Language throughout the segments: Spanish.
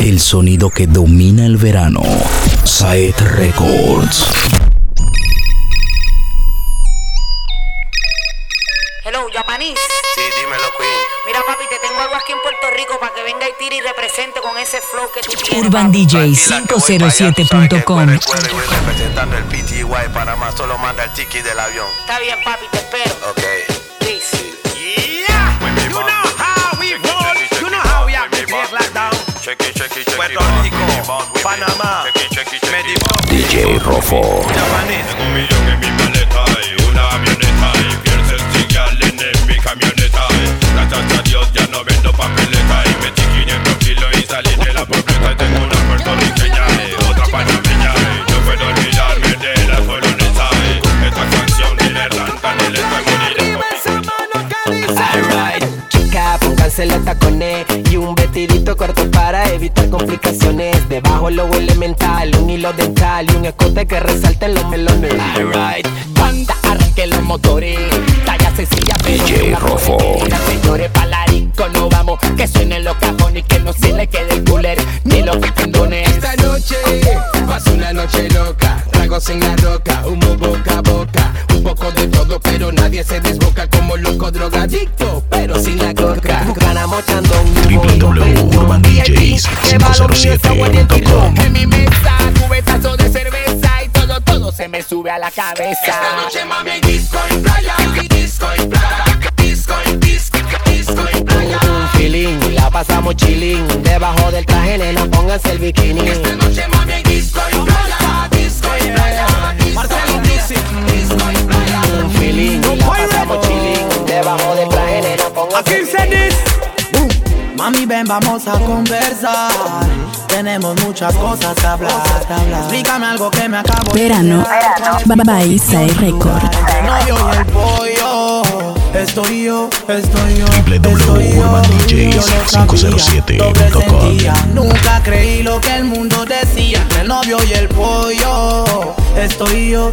El sonido que domina el verano. Saet Records. Hello, Japanese. Sí, dímelo, Queen. Mira, papi, te tengo algo aquí en Puerto Rico para que venga y tire y represente con ese flow que tú tienes. UrbanDJ507.com. Voy representando el PTY Panamá, solo manda el ticket del avión. Está bien, papi, te espero. Ok. Peace. Yeah, you know how we roll, you know how we act, we take lockdown. Puerto Rico, Panamá, Medipro, DJ Rofo. Japanese. Tengo un millón en mi maleta y una avioneta y piel sencilla en mi camioneta. Gracias a Dios ya no vendo papeleta y metí 500 kilos y salí de la pobreza. Y tengo una puertorriqueña y otra panameña y no puedo olvidarme de la colonesa. Esta canción ni le rantan ni le traigo ni le Alright, chica, pónganse los tacones y un vestidito corto para evitar complicaciones. Debajo lo elemental, un hilo dental y un escote que resalte en los melones. Alright, banda, arranque los motores. Talla sencilla, pero DJ Rofo. Señores, palarico, no vamos. Que suenen los cajones y que no se le quede el cooler ni los pendones. Esta noche pasa una noche loca. Tragos en la roca, humo boca a boca. Un poco de todo, pero nadie se desboca como loco drogadicto, pero sin la coca. Ganamos chandón. www.urbandjs507.com. En mi mesa, cubetazo de cerveza y todo se me sube a la cabeza. Esta noche, mami, hay disco en playa. Disco en playa. Disco en playa. Un feeling, la pasamos chilling. Debajo del traje, nena, pónganse el bikini. Esta noche, mami, hay disco en playa. Disco en playa. Marcelo Music. Disco en playa. Un feeling, la pasamos chilling. Debajo del traje, nena, pónganse el bikini. Mami, ven, vamos a conversar. Tenemos muchas cosas que hablar. Explícame algo que me acabo de Verano by Saet Records. El novio y el pollo. Estoy yo. www.urbandjs507.com. Nunca creí lo que el mundo decía. El novio y el pollo. Estoy yo.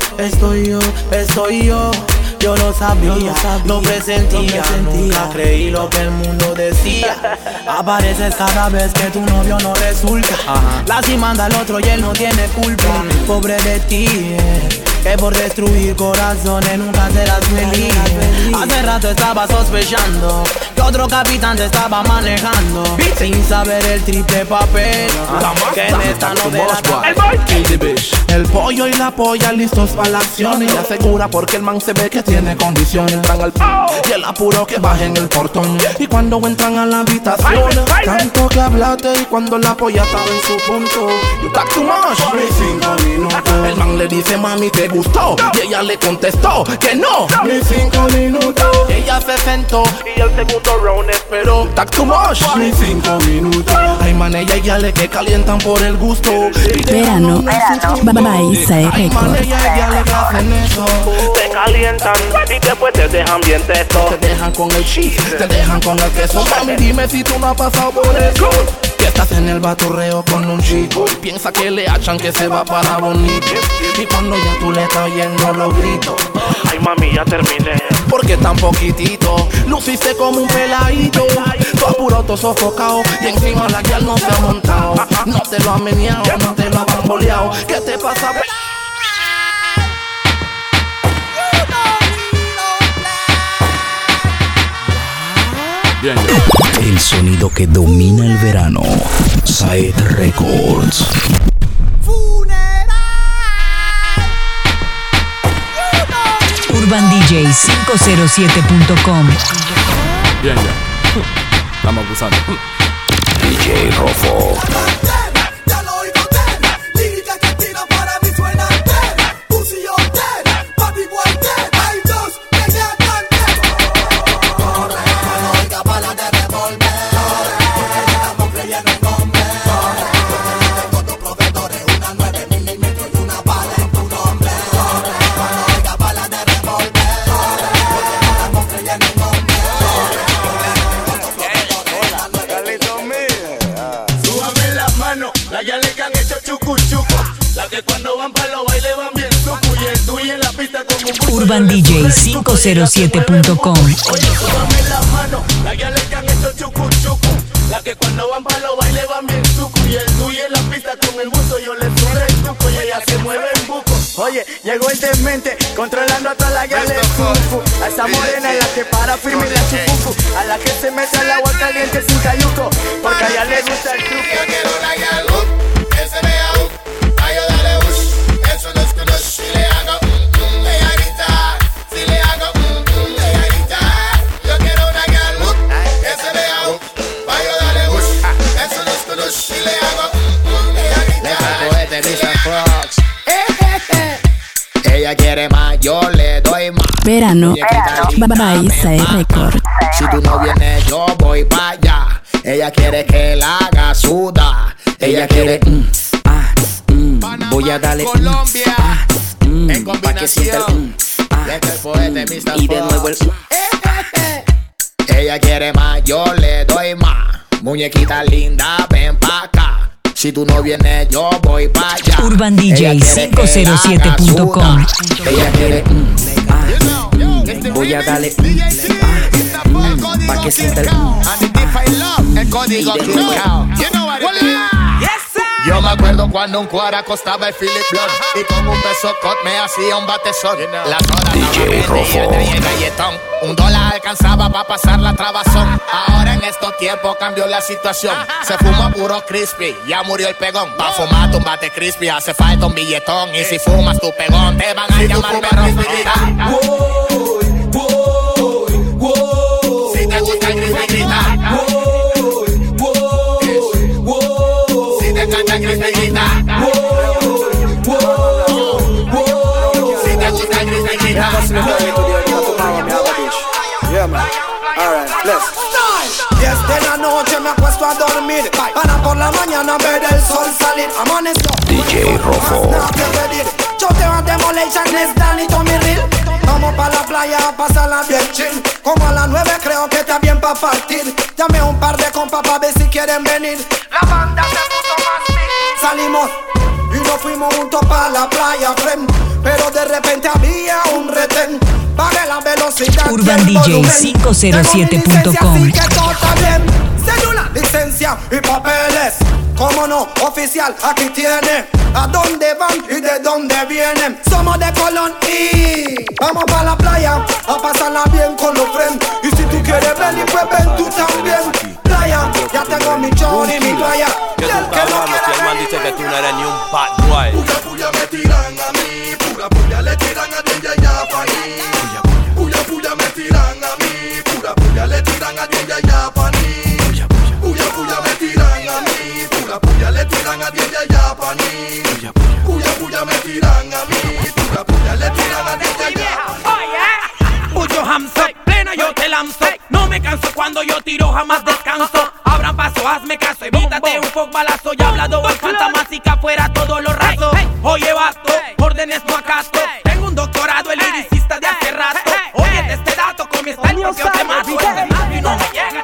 Yo lo sabía, lo presentía. Nunca creí lo que el mundo decía. Apareces cada vez que tu novio no resulta. Lastimando al otro y él no tiene culpa. Pobre de ti, que por destruir corazones nunca serás feliz. Hace rato estaba sospechando que otro capitán te estaba manejando, sin saber el triple papel que en esta novela. El pollo y la polla listos para la acción. Y asegura porque el man se ve que tiene condiciones. Entran al y el apuro que bajen el portón. Y cuando entran a la habitación, tanto que hablaste y cuando la polla estaba en su punto. You talk too much. 5 minutos. El man le dice, mami, ¿te gustó? Y ella le contestó que no. 5 minutos. Ella se sentó y el segundo round esperó. Talk too much. 5 minutos. Ay, man, ella y le que calientan por el gusto. Verano by Saet Ay, man, Records. ella y le que hacen eso. Te calientan y después te dejan bien teso. Te dejan con el cheese, te dejan con el queso. Mami, dime si tú no has pasado por eso. Que estás en el baturreo con un chico y piensa que le hachan que se va para bonito. Y cuando ya tú le estás oyendo los gritos, ay mami, ya terminé. Porque tan poquitito, luciste como un peladito. Tú apuro, todo sofocado y encima la guial no se ha montado. No te lo han meneado, no te lo han bamboleado. ¿Qué te pasa? El sonido que domina el verano. Saet Records. UrbanDJ507.com. Bien, ya. Estamos abusando. DJ Rofo. UrbanDJ507.com. Oye, súbame la mano, la guiales que han hecho chucu chucu. La La que cuando van para los bailes van bien suco. Y el tuyo en la pista con el buzo, yo le suelo el tuco y ella se mueve en buco. Oye, llegó el demente, controlando a toda la guerra de fufu. A esa morena en la que para firme la chupufu. A la que se mete al agua caliente sin cayuco, porque a ella le gusta el truco. Yo quiero una galop, que se vea ay yo dale ush, eso no es kudosh. Si le hago ella grita. Si le hago ella grita. Yo quiero una galop, que se vea ay yo dale ush, eso no es kudosh. Si le hago ella grita. Ella quiere más, yo le doy más. Verano by Sai Records. Si tú no vienes, yo voy para allá. Ella quiere que la haga sudar. Ella quiere voy a darle Colombia en combinación. pa' que sienta y de nuevo el Ella quiere más, yo le doy más. Muñequita linda, ven pa' acá. Si tú no vienes, yo voy pa' allá. UrbanDJ507.com. Ella quiere voy a darle pa' que sienta el código Yo me acuerdo cuando un cuara costaba el Philip Blood y con un beso cot me hacía un batezón. La soda DJ Rofo. galletón. $1 alcanzaba pa' pasar la trabazón. Ahora en estos tiempos cambió la situación. Se fuma puro crispy, ya murió el pegón. Pa' fumar tu bate crispy hace falta un billetón. Y si fumas tu pegón te van a llamar perro. Si te gusta el crispy grita. Canta Crispy grita. Si te gusta Crispy grita. Yeah, man. Alright, let's. 10 de la noche me acuesto a dormir para por la mañana ver el sol salir. Amaneció DJ Rofo. Yo te voy a demolition, es Danny Tommy Real. Vamos pa' la playa a pasarla bien chill. Como a las 9 creo que está bien pa' partir. Llamé a un par de compas pa' ver si quieren venir. La banda se puso más fit. Salimos y nos fuimos juntos pa' la playa, friend. Pero de repente había un retén. Pagué la velocidad. UrbanDJ507.com. Así que todo está bien. Cédula, licencia y papeles. Cómo no, oficial, aquí tiene. ¿A dónde van y de dónde vienen? Somos de Colón y vamos pa' la playa a pasarla bien con los friends. Y si tú quieres venir, pues ven tú también. Playa, ya tengo mi chon y mi playa. Y el que no quiere el man dice que tú no eres ni un bad boy. Puya puya me tiran a mí, pura puya le tiran a Ginger Japani. Puya puya me tiran a mí, pura puya le tiran a Ginger Japani. Puya puya me tiran a mí, pura puya le tiran a Ginger Japani. Puya puya me tiran a mí, pura puya le tiran a Ginger Japani. Put your hands up, plena yo te lanzo. No me canso cuando yo tiro, jamás descanso. Abran paso, hazme caso, evítate un fuck balazo. Ya hablado en fantasmática, fuera todo lo raso. Oye vato, órdenes no acato. Tengo un doctorado, el liricista de hace rato. Oye este dato, con mi style propio te mato. Y no me llega.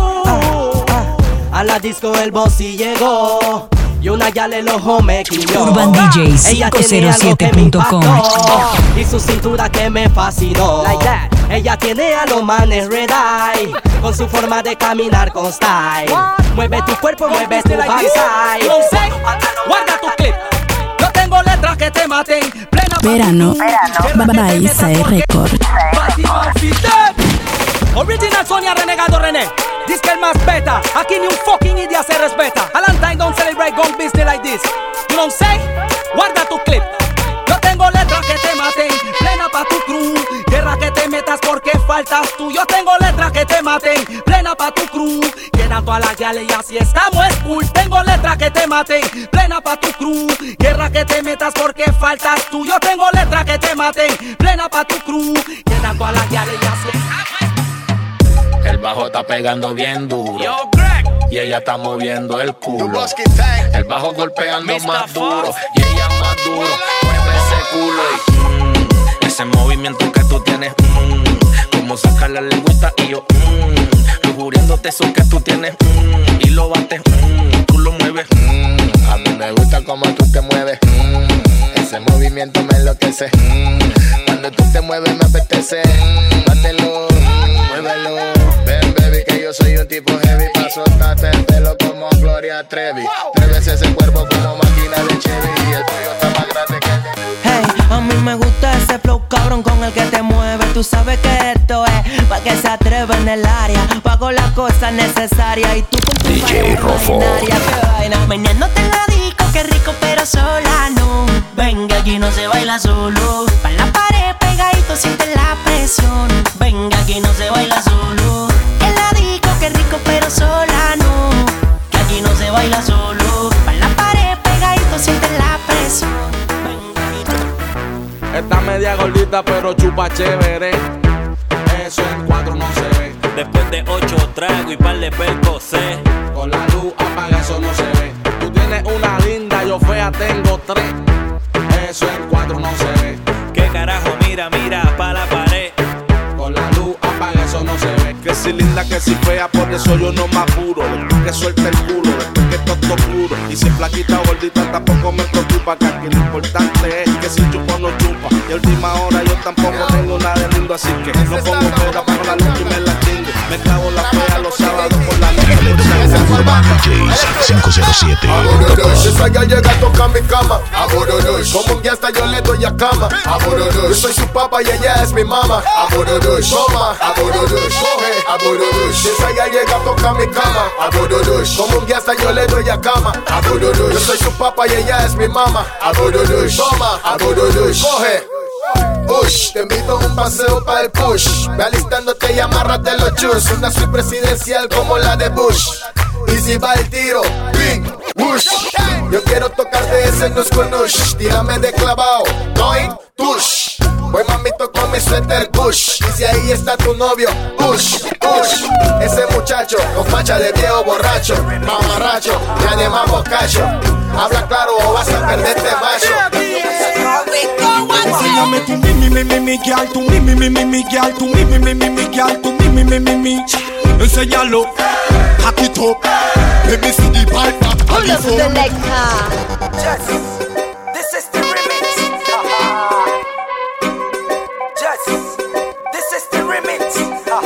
A la disco el boss y llegó. Y una ya el ojo me quilló. UrbanDJ507.com. Y su cintura que me fascinó. Ella tiene a los manes red eye. Con su forma de caminar con style. Mueve tu cuerpo, mueve tu backside. Guarda tu clip. Yo tengo letras que te maten. Verano by Sai Records. Original Sonia Renegado René. Dice que el más beta. Aquí ni un fucking idiota se respeta. Valentine don't celebrate gun business like this. You know what I'm saying? Guarda tu clip. Yo tengo letras que te maten. Plena pa' tu crew. Guerra que te metas porque faltas tú. Yo tengo letras que te maten. Plena pa' tu crew. Llenan todas las yales y así estamos es cool. Tengo letras que te maten. Plena pa' tu crew. Guerra que te metas porque faltas tú. Yo tengo letras que te maten. Plena pa' tu crew. Llenan todas las yales y así estamos. El bajo está pegando bien duro y ella está moviendo el culo. El bajo golpeando más duro y ella más duro. Mueve ese culo y ese movimiento que tú tienes. Como sacar la lengüita y yo lujuriéndote eso que tú tienes. Y lo bates, tú lo mueves. A mí me gusta como tú te mueves. Ese movimiento me enloquece. Cuando tú te mueves me apetece. Bátelo, muévelo. Ven baby que yo yo soy un tipo heavy, pa' soltarte el pelo como Gloria Trevi. 3 veces el cuerpo como máquina de Chevy, y el tuyo está más grande que el de... Hey, a mí me gusta ese flow cabrón con el que te mueve. Tú sabes que esto es pa' que se atreva en el área. Pago las cosas necesarias y tú con tu DJ Rofo. Qué vaina. Mañana te la disco, qué rico pero sola no. Venga, aquí no se baila solo. Pa' la pared pegadito, siente la presión. Venga, aquí no se baila solo. En la disco, qué rico pero sola no. Que aquí no se baila solo. Pa' la pared pegadito, siente la presión. Está media gordita pero chupa chévere. Eso en 4 no se ve. Después de 8 tragos y par de percocé. Con la luz apaga, eso no se ve. Tú tienes una linda, yo fea tengo 3. Eso en 4 no se ve. ¿Qué carajo? Mira, mira pa' la pared. Con la luz apaga, eso no se ve. Que si linda, que si fea, por eso yo no me apuro. Después que suelta el culo, después que todo oscuro. Y si es flaquita o gordita tampoco me preocupa. Que aquí lo importante es que si chupo no chupa. Y a última hora yo tampoco tengo nada de lindo. Así que no pongo pera para la luz y me la chingo. Me clavo la fea los sábados por la noche. Urbana DJs 507. Esa ya llega a tocar mi cama. Como un guía hasta yo le doy a cama. Yo soy su papá y ella es mi mamá. Toma, coge. Esa ya llega a tocar mi cama. Como un guía hasta yo le doy a cama. Yo soy su papá y ella es mi mamá. Toma, coge. Bush, te invito a un paseo para el push. Ve alistándote y amárrate los chus. Una suite presidencial como la de Bush. Y si va el tiro, ping, whoosh. Yo quiero tocarte ese nus con nush. Tírame de clavao, doing, tush. Voy mamito con mi suéter push. Y si ahí está tu novio, push, push. Ese muchacho con facha de viejo borracho, mamarracho, ya de mambo cacho. Habla claro o vas a perderte macho. Enséñame tu mi, girl, tu mi, girl, tu mi, girl, tu mi. Enséñalo, hack it up. Let me see the pipe back. Hold up the leg Just, this is the remix. Just, this is the remix.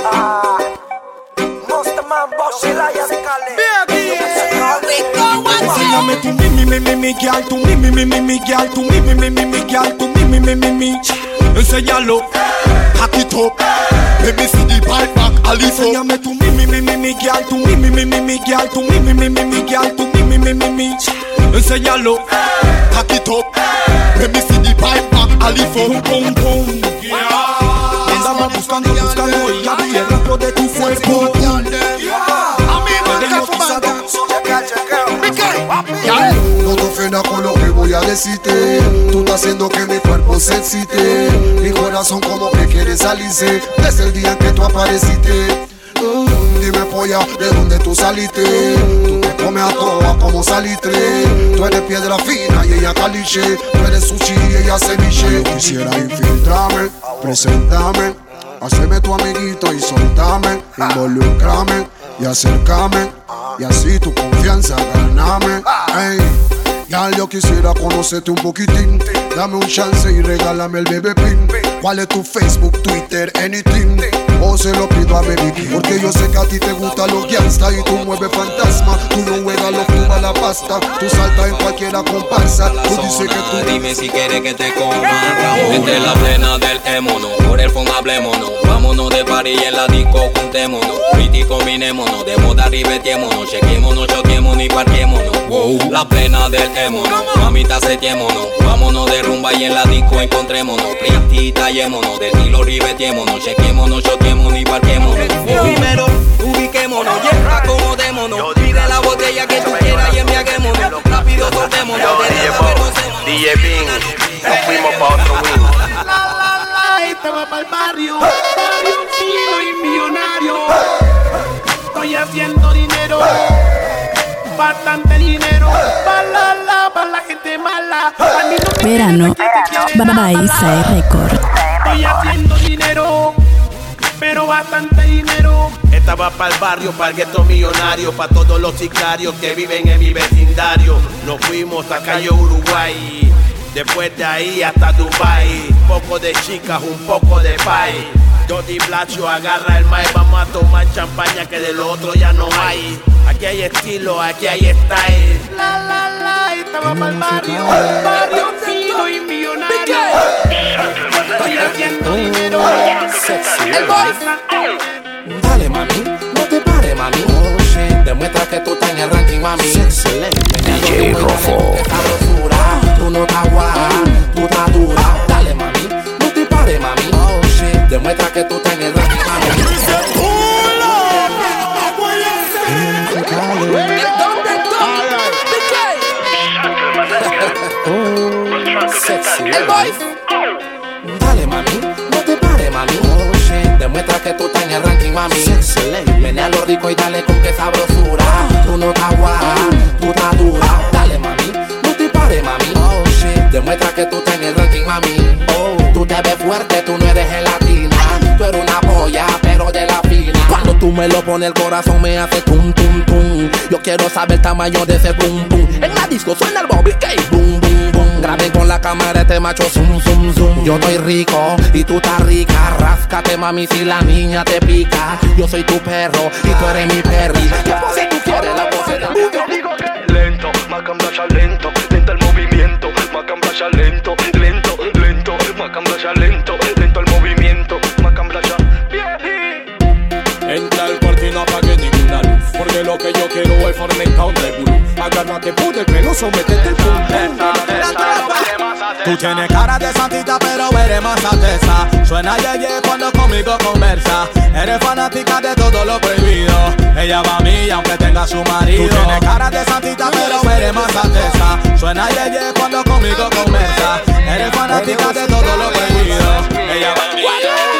Monster Man, Bosch, Elias, Kale. Enséñame tu mi, girl, tu mi, girl, tu mi, girl, tu mi. Enséñalo, hack it up. Let me see the pipe back. Enséñame tu mi, girl, tu mi, girl, tu mi, girl, tu mi. Enséñalo, hack it up. Let me see the pipe back. Pum, pum, pum. Andaba buscando y ya vi el rastro de tu cuerpo. No te ofendas con lo que voy a decirte. Tú estás haciendo que mi cuerpo se excite. Mi corazón como que quiere salirse desde el día que tú apareciste. Dime polla, ¿de dónde tú saliste? Tú te comes a todas como salitre. Tú eres piedra fina y ella caliche. Tú eres sushi y ella ceviche. Yo quisiera infiltrarme, presentarme, hacerme tu amiguito y soltarme, involucrarme y acercarme, y así tu confianza ganarme. Hey, ya yo quisiera conocerte un poquitín. Dame un chance y regálame el bebé pin. ¿Cuál es tu Facebook, Twitter, anything? O se lo pido a Baby King. Porque yo sé que a ti te gusta los gangsta y tú mueves fantasma. Tú no juegas los tuba la pasta. Tú saltas en cualquiera comparsa. Tú dices que tú... Dime si quieres que te coman. Entre la plena del émonos, por el fondo hablémonos. Vámonos de party y en la disco juntémonos. Pretty combinémonos, de moda ribetémonos. Chequémonos, choquémonos y parquémonos. Wow. La plena del émonos, mamita setémonos. Vámonos de rumba y en la disco encontrémonos. Pretty tallémonos, de estilo ribetémonos. Chequémonos, choquémonos y parquémonos. Primero ubiquémonos y acomodémonos. Pide la botella que tú quieras y embriaguémonos. Rápido soltémonos, DJ Bing, nos fuimos pa' otro wing. Esta va pa'l barrio, fino y millonario. Estoy haciendo dinero, bastante dinero. Pa' la gente mala. Verano by Sai Record. Estoy haciendo dinero, pero bastante dinero. Esta va pa'l barrio, pa'l gueto millonario, pa' todos los sicarios que viven en mi vecindario. Nos fuimos a calle Uruguay, después de ahí hasta Dubai. Poco de chicas, un poco de pay. Doti Blacho, agarra el mic, vamos a tomar champaña que de lo otro ya no hay. Aquí hay estilo, aquí hay style. Y estamos para el barrio fino y millonario. Estoy haciendo dinero. El boy. Dale mami, no te pares mami. Oh shit, demuestra que tú estás en el ranking mami. DJ Rofo. Tú no estás guapa, tú estás dura. Dale mami, no te pares mami. Oh shit, demuestra que tú estás en el ranking mami. El boy. Dale mami, no te pares mami. Oh shit, demuestra que tú estás en el ranking mami. Menea lo rico y dale con que sabrosura. Tú no estás guapa, tú estás dura. Dale mami, no te pares mami. Oh shit, demuestra que tú estás en el ranking mami. Oh, tú te ves fuerte, tú no eres gelatina. Tú eres una polla, pero de la fina. Cuando tú me lo pones el corazón me hace tum tum tum. Yo quiero saber el tamaño de ese boom boom. En la disco suena el Bobby K, boom boom boom. Graben con la cámara este macho zoom zoom zoom. Yo estoy rico y tú estás rica. Ráscate mami si la niña te pica. Yo soy tu perro y tú eres mi perri. ¿Qué pose tú quieres? La pose de digo que lento, macamblacha lento. Lento el movimiento, macamblacha lento. Lento, lento, macamblacha lento. Lento el movimiento, macamblacha. Entra al cuarto y no apague ninguna luz, porque lo que yo quiero es fornicar de bulú. Agárrate por el pelo, sometete el pum. Tú tienes cara de santita pero eres más alteza. Suena yeye cuando conmigo conversa. Eres fanática de todo lo prohibido. Ella va a mí aunque tenga su marido. Tú tienes cara de santita pero eres más alteza. Suena yeye cuando conmigo conversa. Eres fanática de todo lo prohibido. Ella va a mí.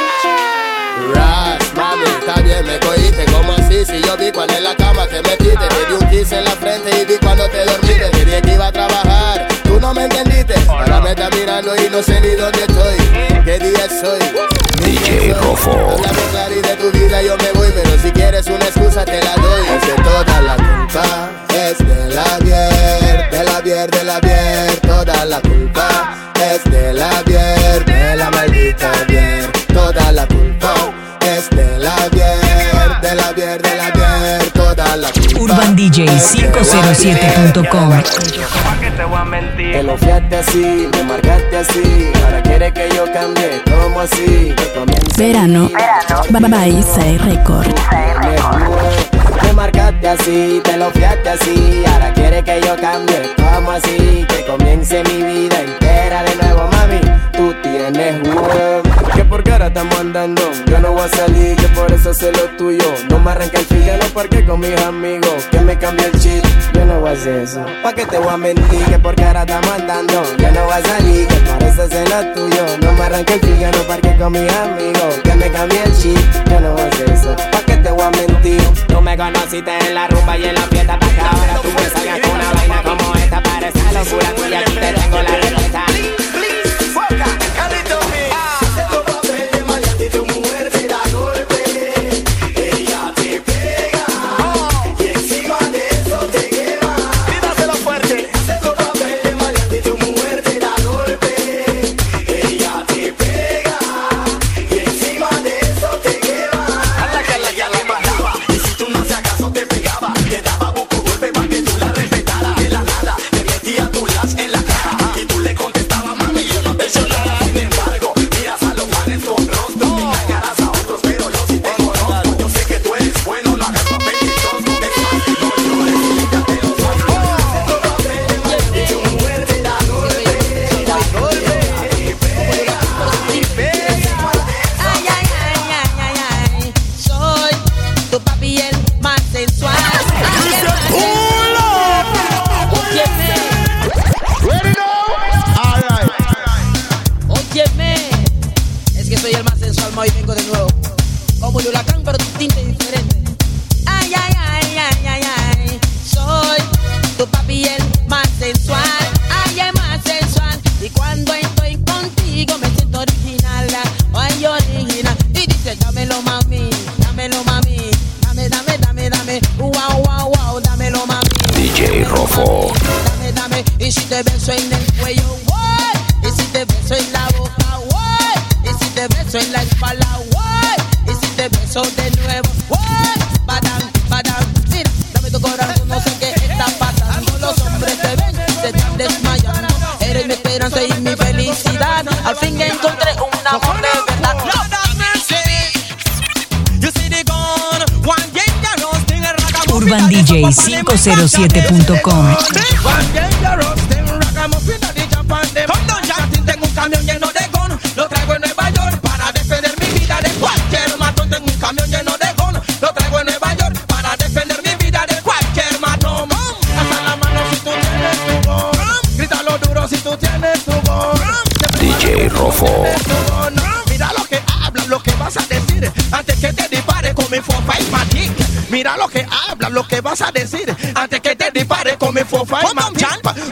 Ras, mami, está bien, me cogiste. ¿Cómo así? Si yo vi cuando en la cama te metiste. Te di un kiss en la frente y vi cuando te dormiste. Te dije que iba a trabajar, tú no me entendiste. Ahora me estás mirando y no sé ni dónde estoy. ¿Qué día soy? DJ Rofo. Háblame claro y de tu vida yo me voy. Pero si quieres una excusa te la doy. Es que toda la culpa es de la Bier. De la Bier, de la Bier. Toda la culpa es de la Bier. De la maldita Bier. Toda la culpa es de la Bier, de la Bier, de la Bier, toda la culpa. UrbanDJ507.com. Te lo fiaste así, me marcaste así. Ahora quiere que yo cambie, ¿cómo así? Que comience Verano, by Sai Record. Me marcaste así, te lo fiaste así. Ahora quiere que yo cambie, ¿cómo así? Que comience mi vida entera de nuevo, mami. Tú tienes huevo. Que porque ahora estamos andando, yo no voy a salir, que por eso sé lo tuyo. No me arranca el fígado porque con mis amigos, que me cambie el chip, yo no voy a hacer eso. ¿Pa' qué te voy a mentir? Que porque ahora estamos andando, yo no voy a salir, que por eso sé lo tuyo. No me arranca el fígado porque con mis amigos, que me cambie el chip, yo no voy a hacer eso. ¿Pa' qué te voy a mentir? Tú me conociste en la rumba y en la fiesta, pa' que ahora tú me salgas con una vaina como esta. Parece locura tuya, aquí te tengo la receta. beso en la espalda, UrbanDJ507.com. Tengo un camión lleno de gon, lo traigo en Nueva York para defender mi vida de cualquier matón. Tengo un camión lleno de gon, lo traigo en Nueva York para defender mi vida de cualquier matón. Alza la mano si tú tienes tu gon, grítalo duro si tú tienes tu gon. DJ Rofo. Mira lo que hablas, lo que vas a decir antes que te dispare con mi 4-5 Matic. Mira lo que hablas, lo que vas a decir antes que te dispare con mi 4-5 Matic.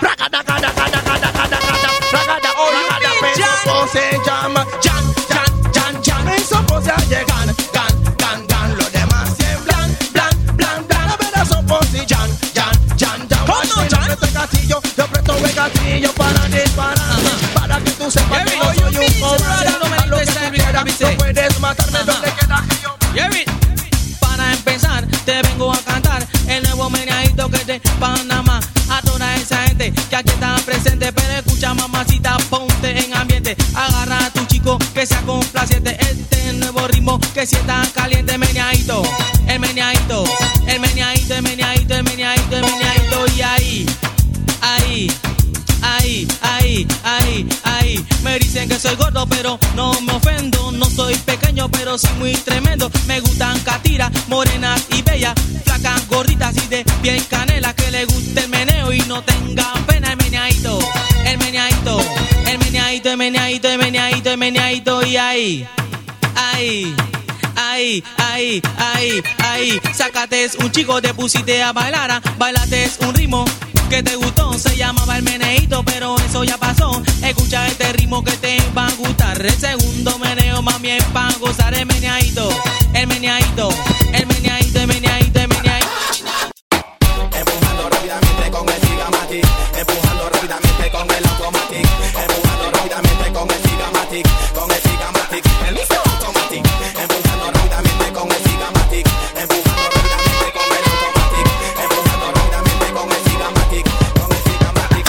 Se llama Jan, Jan, Jan, Jan. Eso pose a llegar, gan, gan, gan. Lo demás es blan, blan, blan, blan. A ver eso pose Jan, Jan, Jan, Jan. ¿Cómo Jan? Este gatillo, yo presto el gatillo para disparar. Para que tú sepas que yo soy un cobarde. A lo que tú quieras, no puedes matarme donde quiera que yo. Para empezar, te vengo a cantar el nuevo meneadito que es de Panamá. A toda esa gente que aquí está presente, pero escucha mamacita, ponte en ambiente. Agarra a tu chico que sea complaciente. Este nuevo ritmo que sienta caliente. Meneadito, el meneadito, el meneadito, el meneadito, el meneadito, el meneadito. Y ahí, ahí, ahí, ahí, ahí, ahí. Me dicen que soy gordo, pero no me ofendo. No soy pequeño, pero sí muy tremendo. Me gustan catiras, morenas y bellas, flacas, gorditas y de piel canela. Que le guste el meneo y no tengan pena. El meneadito, el meneadito, el meneadito, el meneadito, el meneadito, el meneadito. Y ahí, ahí, ahí, ahí, ahí, ahí. Sácate un chico, te pusiste a bailar. Bailate un ritmo que te gustó, se llamaba el meneíto, pero eso ya pasó. Escucha este ritmo que te va a gustar. El segundo meneo, mami, es para gozar. El meneadito, el meneadito, el meneadito, el meneadito, el meneadito. Empujando rápidamente con el Sigamatic, empujando rápidamente con el Automatic, empujando rápidamente con el Sigamatic, con el Sigamatic, el Mr. Automatic, empujando rápidamente con el Sigamatic, empujando rápidamente con el Automatic, empujando rápidamente con el Sigamatic, con el Sigamatic,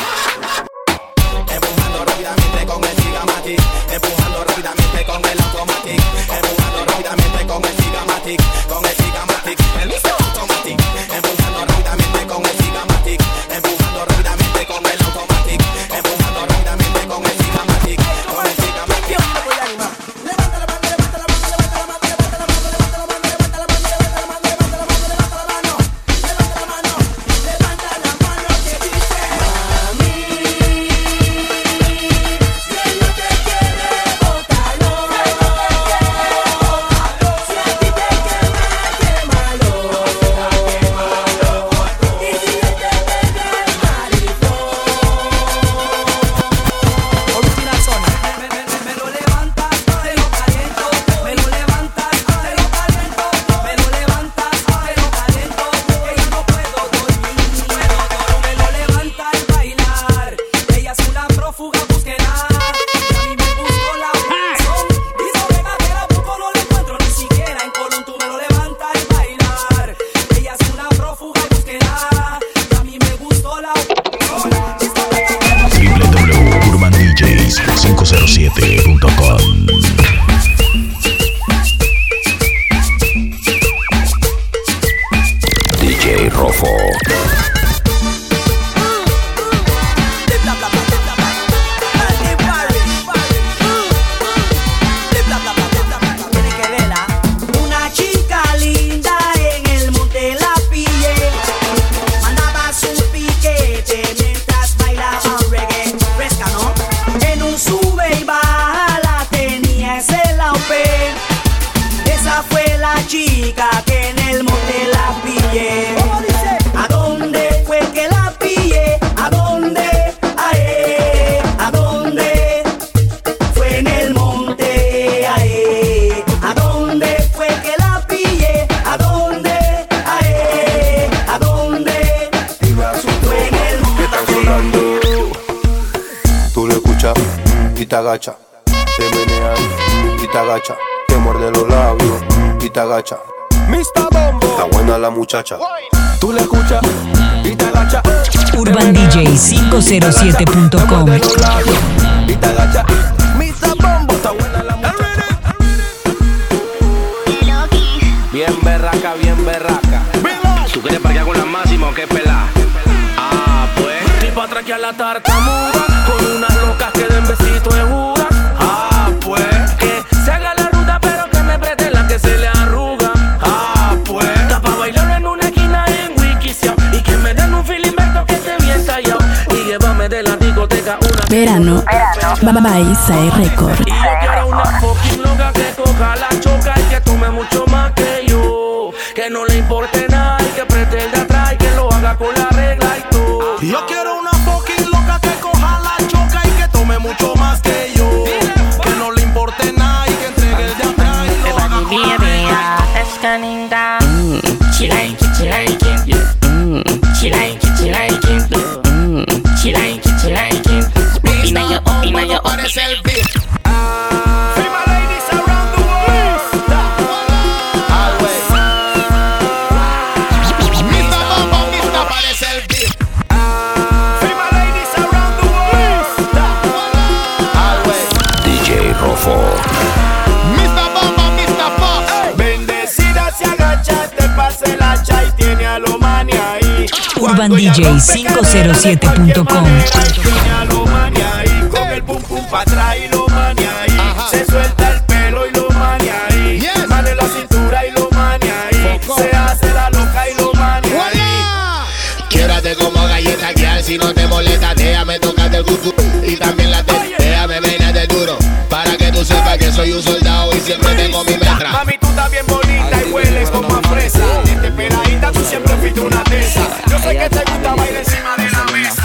empujando rápidamente con el Sigamatic, empujando rápidamente con el Automatic, empujando rápidamente con el Sigamatic, con el Sigamatic, el Mr. Automatic, empujando rápidamente con el Sigamatic, empujando rápidamente con el Automatic, empujando rápidamente con el Sigamatic, con el Sigamatic. www.urbandjs507.com. DJ Rofo. Una chica linda en el monte la pillé. Mandaba su piquete mientras bailaba un reggae fresca, ¿no? En un sube y baja la tenía ese laupe. Esa fue la chica que en el monte la pillé. ¿A dónde fue que la pillé? ¿A dónde? ¿A dónde? Fue en el monte, ¿a dónde fue que la pillé? ¿A dónde? ¿A dónde? Fue en el monte. Están sonando. Tú lo escuchas y te agacha, te menea y te agacha, te muerde los labios y te agacha. Mr. Bombo. Está buena la muchacha. Tú le escuchas y te agacha. UrbanDJ507.com. Y te agacha. Mr. Bombo. Está buena la muchacha. Bien berraca, bien berraca. ¿Tú quieres parquear con la masa? que a la tartamuda, con unas locas que den besitos de judas. Ah, pues, que se haga la ruta, pero que me preste la que se le arruga. Ah, pues, está pa' bailar en una esquina en Wikisia, y que me den un filimento que esté bien tallado, y llévame de la discoteca una Verano by Sai Record. Y yo quiero una fucking loca que coja la choca y que tome mucho más que yo, que no le importe nada y que pretenda atrás y que lo haga con la regla y todo. Y yo quiero una fucking loca que coja la choca y que tome mucho más que yo, que no le importe nada y que entregue el de atrás y lo haga con la regla. She like it, she like it. She like it, she like it. She like it, she like it. Parece el beat. Female ladies around the world. Always. Mr. Bombo, Mr. parece el beat. Female ladies around the world. Always. DJ Rofo. Mr. Bombo, Mr. Pop. Bendecida se agacha, te pasa el hacha y tiene a lo mani ahí. UrbanDJ507.com. Tiene a lo mani ahí, con el pum pum pa' atrás y lo mani ahí. Se suelta el pelo y lo mani ahí. Mane la cintura y lo mani ahí. Se hace la loca y lo mani ahí. Quiérate como galleta, guiar si no te molesta. Déjame tocarte el cucu y también la teta. Déjame venirte duro para que tú sepas que soy un soldado y siempre tengo mi metra. Mami, tú estás bien bonita y hueles como a fresa. Desde peladita tú siempre fuiste una tesa. Yo sé que te gusta bailar encima de la mesa.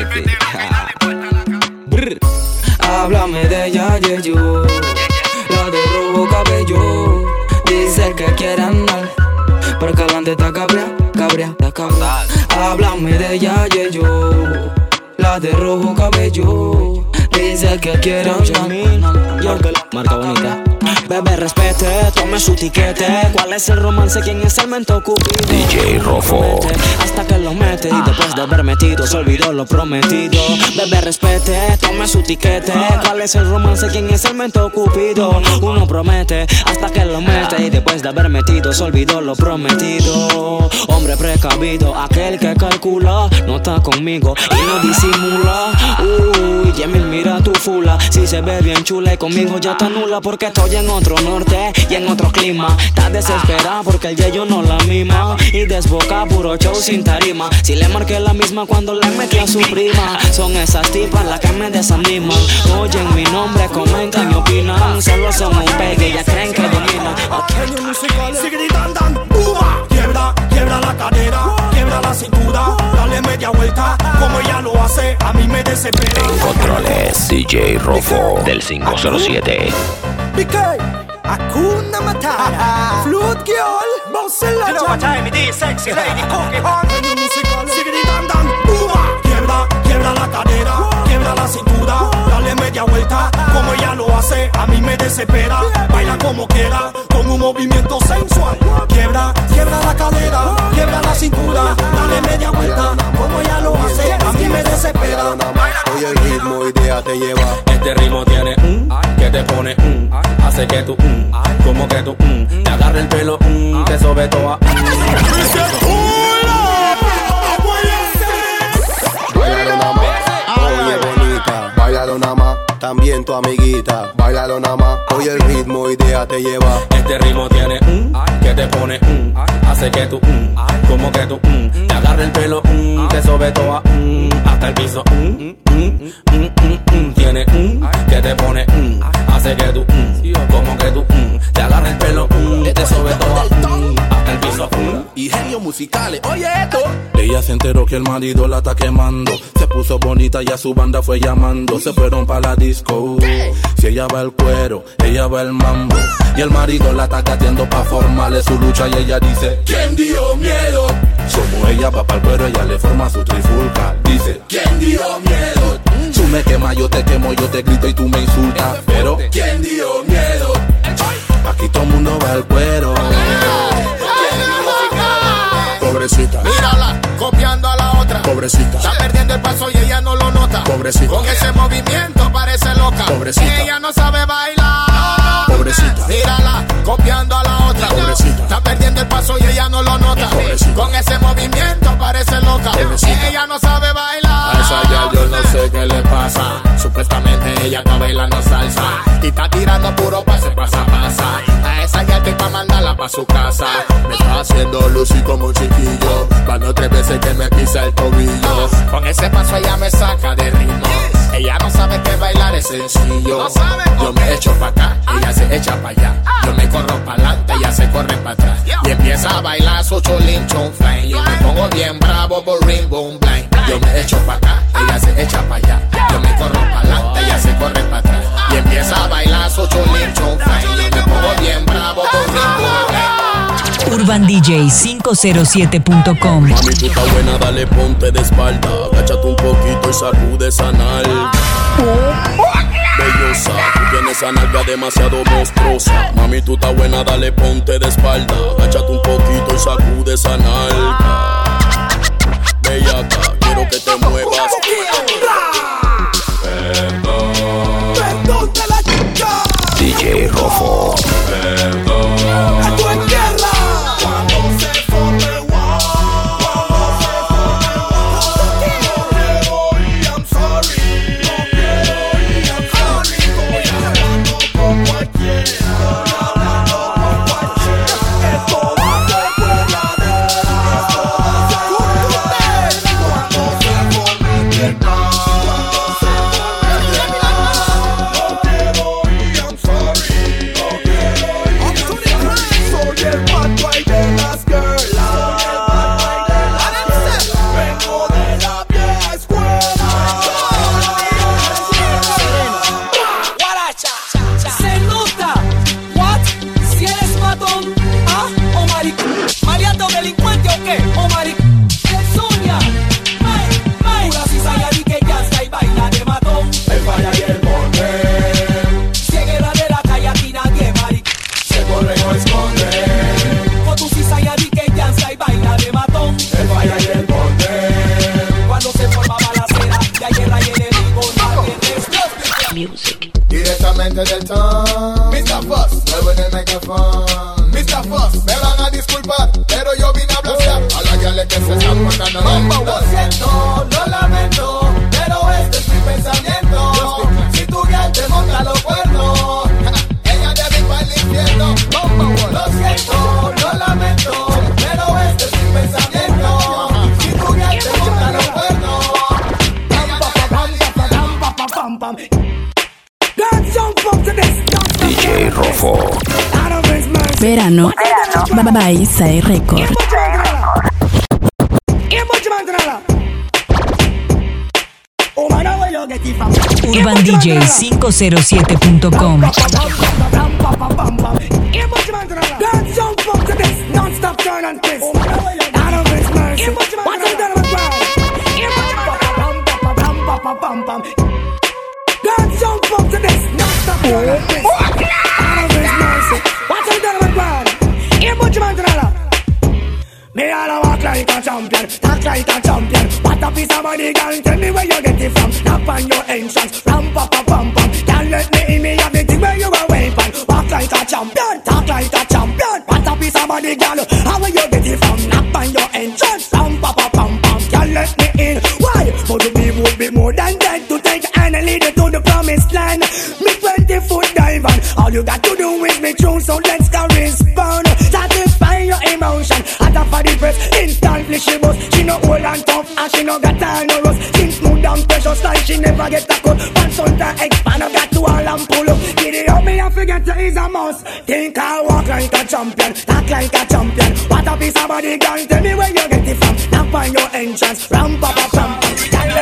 Háblame de ella, yo, la de rojo cabello. Dice que quiere andar, pero que adelante está cabrea. Háblame de ella, yo, la de rojo cabello. Dice que quiere andar. Marca bonita. Bebé, respete, tome su tiquete. ¿Cuál es el romance? ¿Quién es el mento cupido? DJ Rofo. Hasta que lo mete y después de haber metido se olvidó lo prometido. Bebé, respete, tome su tiquete. ¿Cuál es el romance? ¿Quién es el mento cupido? Uno promete hasta que lo mete y después de haber metido se olvidó lo prometido. Hombre precavido, aquel que calcula, no está conmigo y no disimula. Uy, Yemil, mira tu fula. Si se ve bien chula y conmigo ya está nula, porque estoy en otro norte y en otro clima. Está desesperada porque el yeyo no la mima y desboca puro show sin tarima. Si le marqué la misma cuando le metí a su prima. Son esas tipas las que me desaniman. Oyen mi nombre, comentan y opinan. Solo son un pegue y ya creen que dominan. Años musicales, sigue gritando, quiebra, quiebra la cadera, quiebra la cintura, dale media vuelta, como ella lo hace, a mí me desespera. En controles, DJ Rofo del 507. BK, Hakuna Matata, Flute Girl, Boss en la You know what time it is, sexy lady, cookie hot. Años musicales, sigue gritando, quiebra, quiebra la cadera, quiebra la cintura, dale media vuelta, como ella lo hace, a mí me desespera. Baila como quiera, con un movimiento sensual. Quiebra, quiebra la cadera, quiebra la cintura, dale media vuelta, como ella lo hace, a mí me desespera. Oye el ritmo y déjate llevar. Este ritmo tiene que te pone hace que tú como que tú te agarra el pelo te sobe toda Báilalo nada más, oye bonita, báilalo nada más. También tu amiguita, báilalo nada más. Oye el ritmo y déjate llevar. Este ritmo tiene que te pone hace que tú como que tú te agarra el pelo te sobe toda hasta el piso tiene que te pone hace que tú como que tú te agarra el pelo te sobe toda hasta el piso y genios musicales, oye esto. Ella se enteró que el marido la está quemando. Se puso bonita y a su banda fue llamando. Se fueron para la disco. Si ella va al cuero, ella va al mambo. Y el marido la está cateando pa' formarle su lucha. Y ella dice, ¿quién dio miedo? Como ella va pa'l cuero, ella le forma su trifulca. Dice, ¿quién dio miedo? Tú me quemas, yo te quemo, yo te grito y tú me insultas. Pero, ¿quién dio miedo? Aquí todo el mundo va al cuero. Pobrecita, mírala, copiando a la otra. Pobrecita, está perdiendo el paso y ella no lo nota. Pobrecita, con ese movimiento parece loca. Pobrecita, ella no sabe bailar. Pobrecita, mírala, copiando a la otra. Pobrecita, está perdiendo el paso y ella no lo nota. Pobrecita, con ese movimiento parece loca. Pobrecita, ella no sabe bailar. a esa ya yo ¿qué le pasa? Supuestamente ella está bailando salsa y está tirando puro pase, pasa. A esa ya te pa' mandarla pa' su casa. Me está haciendo lucir como un chiquillo, cuando 3 veces que me pisa el tobillo. Con ese paso ella me saca de ritmo. Ella no sabe que bailar es sencillo. Yo me echo pa' acá, ella se echa pa' allá. Yo me corro pa' adelante, ella se corre pa' atrás. Y empieza a bailar su cholín chon fly. Yo me pongo bien bravo por ring boom blind. Yo me echo pa' acá, ella se echa pa' allá. Yo me corro pa' adelante, ella se corre pa' atrás. Y empieza a bailar su cholín chon fly. Yo me pongo bien bravo por ring boom blind. UrbanDJ507.com. Mami, tú estás buena, dale, ponte de espalda. Agáchate un poquito y sacude esa nalga. Bellosa, tú tienes esa nalga demasiado monstruosa. Mami, tú estás buena, dale, ponte de espalda. Agáchate un poquito y sacude esa nalga. Bellaca, quiero que te muevas. Perdón de la chica. DJ Rofo. Perdón. Esto es guerra. Cuando se forme I'm sorry. No quiero y I'm sorry. Voy hablando con cualquiera. Esto va a ser cueladera. Cuando se forme guerra. Directamente del ton, Mr. Foss, muevo en el micrófono. Mr. Foss, me van a disculpar, pero yo vine a hablar a la gale que se están matando. Lo siento, lo lamento, pero este es mi pensamiento. Si tu gel te monta los cuernos, ella debe ir para el infierno. Lo siento, lo lamento, pero este es mi pensamiento. Si tu gel te monta los cuernos, DJ Rofo. Verano by Sai Record. UrbanDJ507.com. Me all walk like a champion, talk like a champion. What a piece of money, girl, tell me where you get it from. Knock on your entrance, ram pa pa pam pam. Can't let me in me have the thing where you a weapon. Walk like a champion, talk like a champion. What a piece of money, girl, how will you get it from? Knock on your entrance, ram pa pa pam pam. Can't let me in, why? But me would be more than dead to take and lead you to the promised land. Me 20-foot dive on, all you got to do is me true, so let's go respond. Satisfy your emotion. For the press, instantly she bust. She no old and tough and she no got time no rust. She smooth and precious like she never get a cut. Pants on the expand, I got to all and pull up. Get it up, me I forget to is a must. Think I walk like a champion, talk like a champion. What a piece of body, girl, tell me where you get it from. Knock on your entrance, ram pa pa pam pam.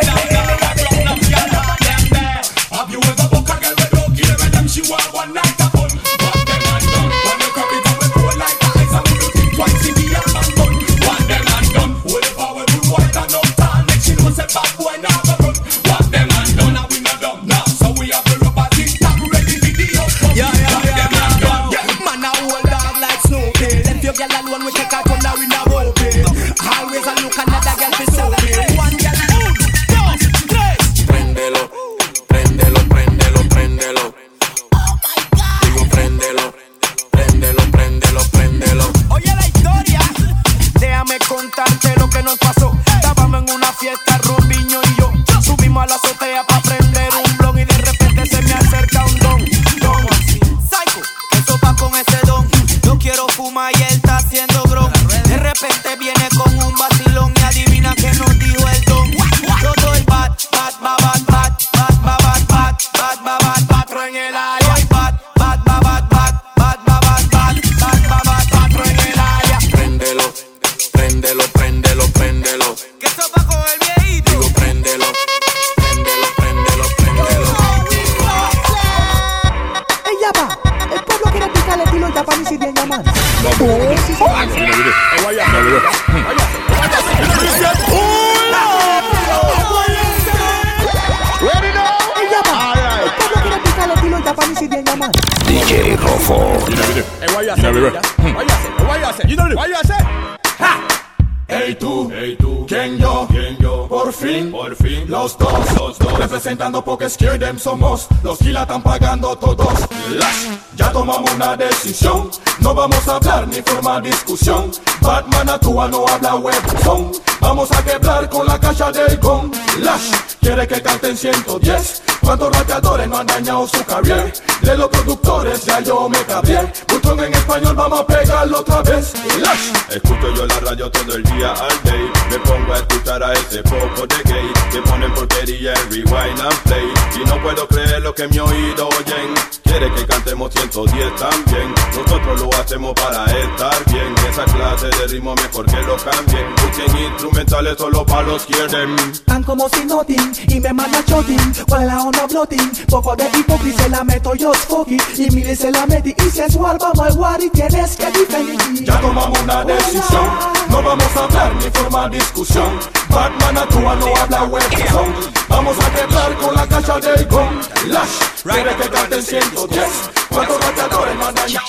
Have you ever book a girl with no gear and them she want one night of fun? What them and done? When you come it and we roll like the ice and we do think twice in the air and gun. What them and done? Hold the power to white and up time. Make she know say bad boy now go run. What them and done? And we not done now. So we have the rubber thing tap ready for the outcome. Yeah. Man a hold dog like Snoopy. Left your girl alone we take her gun now in a rope. Always a look another girl for soapy. One girl DJ Rofo. Hey tú, ¿quién yo? Por fin, los dos, representando porque scared them somos, los que la están pagando todos. Ya tomamos una decisión, no vamos a hablar ni formar discusión. Batman actúa, no habla webzone. Vamos a quebrar con la caja del gong. Lash, quiere que canten 110. ¿Cuántos rapeadores no han dañado su carrera? De los productores ya yo me cabré. Butón en español, vamos a pegarlo otra vez. Lash. Escucho yo la radio todo el día all day. Me pongo a escuchar a ese poco de gay que ponen porquería en rewind and play. Y no puedo creer lo que mi oído oyen. Quiere que cantemos 110 también. Nosotros lo hacemos para estar bien. Esa clase de ritmo mejor que lo cambien. Busquen instrumentales solo para los quieren. Tan como si nothing y me manda shotting. While I on a blotting. Poco de hipocresía se la meto yo fucky. Y Mili se la metí y sensual vamos al war y tienes que diferir. Ya tomamos una decisión, no vamos a hablar ni formar discusión. Batman actúa, no habla webzone. Vamos a quebrar con la caja del gong. Lash, quiere que canten 110. ¿Cuántos rapeadores no han dañado?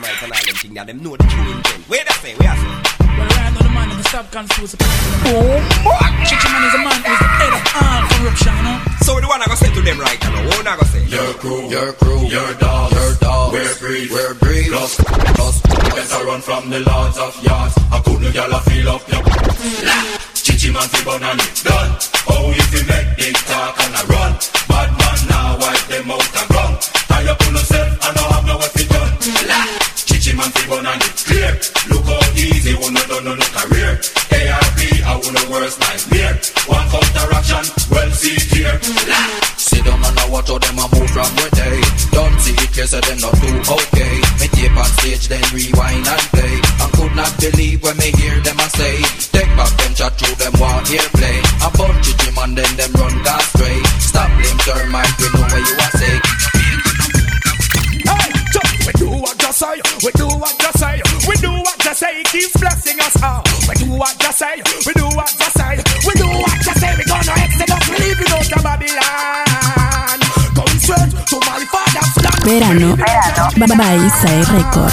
Stop confusing. Chichi man is a man who's the head of all corruption, you know? So the one I go say to them right now, what I go say? Your crew, your dogs, we're free, plus, better run from the lords of yards. I couldn't y'all feel up your Chichi man fi bun and it's done. Oh, if you make big talk and I run, bad man now wipe them out and run. Tie up on yourself and I have no what fi done. Chichi man fi bun and it's clear. Look how easy, wanna done no career. ARP, I wanna worst nightmare. One counteraction, well see here. Sit down and I watch how them a move from where they don't see it, case them not do okay. Me tape on stage, then rewind and play. And could not believe when me hear them a say, take back them chat through them want hear play. A bunch of Jim and then them run gas straight. Stop blame termite, we know where you are say. Hey, we do what you say, we do what you say, we do what you say, keeps blessing us all. We do what you say, we do what you say, we do what you say, we gonna exodus, we leave it out of Babylon. Going straight to my father's land. Verano by Sai Record.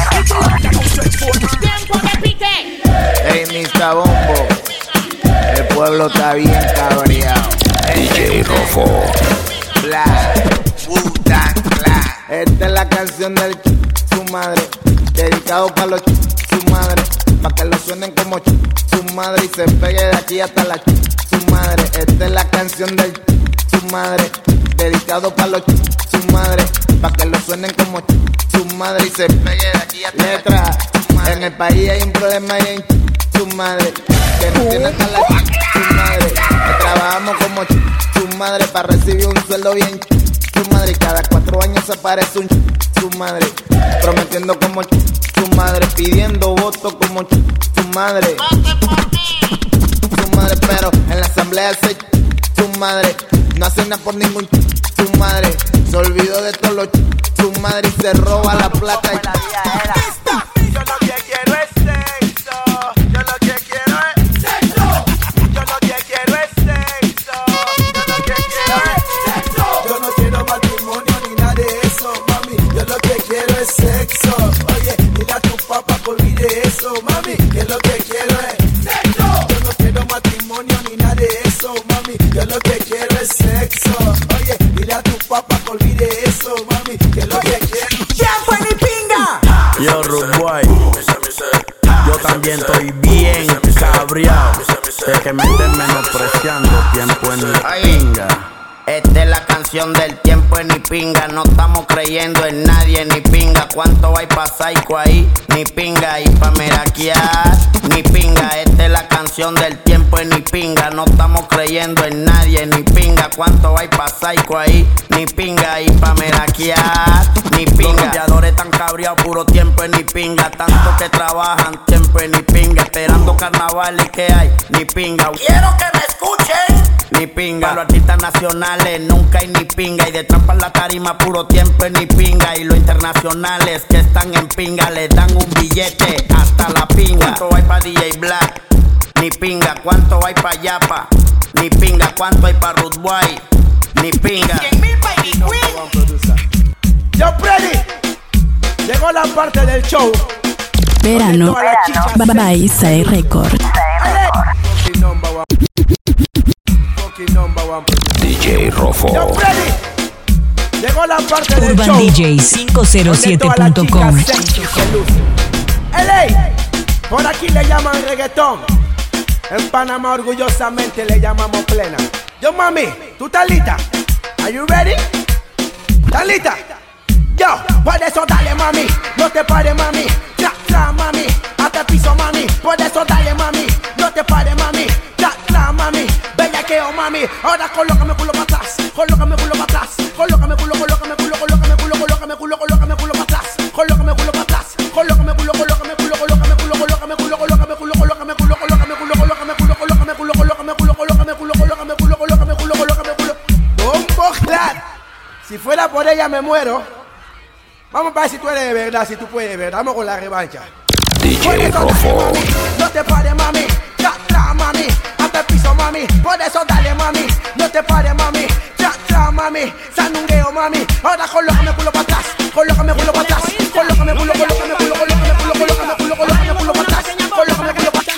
Hey, Mr. Bombo, el pueblo está bien cabreado. DJ Rofo. Esta es la canción del su madre, dedicado para los su madre, para que lo suenen como su madre y se pegue de aquí hasta la su madre. Esta es la canción del su madre, dedicado para los su madre, para que lo suenen como su madre y se pegue de aquí hasta letra. En el país hay un problema y en su madre, que no tiene hasta la su madre. Que trabajamos como su madre para recibir un sueldo bien su madre, y cada 4 años aparece un su madre, prometiendo como su madre, pidiendo votos como su madre, su madre, pero en la asamblea se su madre, no hace nada por ningún su madre, se olvidó de todo lo su madre y se roba la plata y la vida era. Yo lo que quiero es sexo, yo lo que quiero es sexo, yo lo que quiero es sexo, yo lo que quiero es sexo. Yo no quiero matrimonio ni nada de eso, mami. Yo lo que quiero es sexo. Oye, dile a tu papá que olvide eso, mami. Que lo que quiero es sexo. Yo no quiero matrimonio ni nada de eso, mami. Yo lo que quiero es sexo. Oye, dile a tu papá que olvide eso, mami. Que lo que quiero. ¿Quién fue mi pinga? Yo, Rude Boy, yo también estoy bien cabreado de que me estén menospreciando tiempo en mi pinga. Esta es la canción del tiempo en ni pinga. No estamos creyendo en nadie ni pinga. ¿Cuánto hay pa' psycho ahí? Ni pinga. Y pa' meraquear ni pinga. Esta es la canción del tiempo en ni pinga. No estamos creyendo en nadie ni pinga. ¿Cuánto hay pa' psycho ahí? Ni pinga. Y pa' meraquear ni pinga. Los luchadores están cabreados, puro tiempo en ni pinga. Tanto que trabajan, tiempo en ni pinga. Esperando carnavales que hay, ni pinga. Quiero que me escuchen. Ni ni pinga. Para los artistas nacionales nunca hay ni pinga. Y de trampa en la tarima puro tiempo y ni pinga. Y los internacionales que están en pinga les dan un billete hasta la pinga. ¿Cuánto hay pa' DJ Black? Ni pinga. ¿Cuánto hay pa' Yapa? Ni pinga. ¿Cuánto hay pa' Rude Boy? Ni pinga. Yo, Freddy, llegó la parte del show. Verano by Sai Record. DJ Rofo. Yo, Freddy, llegó la parte del show. UrbanDJ507.com. LA, por aquí le llaman reggaetón. En Panamá orgullosamente le llamamos plena. Yo, mami, ¿tú estás lista? Are you ready? ¿Estás lista? Yo, por eso dale, mami, no te pares, mami. Tra, tra, mami, hasta el piso, mami. Por eso dale, mami, no te pares, mami. Tra, tra, mami, bellaqueo, mami. Ahora colócame culo para atrás, colócame culo para atrás, colócame culo, colócame culo, colócame culo, colócame culo, colócame culo para atrás, colócame culo para atrás, colócame culo, colócame culo, colócame culo, colócame culo, colócame culo, colócame culo, colócame culo, colócame culo, colócame culo, colócame culo, colócame culo, colócame culo, colócame culo, colócame culo. Bombo Clat. Si fuera por ella me muero. Vamos a ver si tú eres de verdad, si tú puedes de verdad. Vamos con la revancha. DJ Rofo. No te pares, mami. Tra, tra, mami. Hasta el piso, mami. Por eso dale, mami. No te pares, mami. Tra, tra, mami. Sandungueo, mami. Ahora colócame culo para atrás. Colócame culo para atrás. Colócame culo, colócame culo, colócame culo, colócame culo, colócame culo para atrás. Colócame culo para atrás.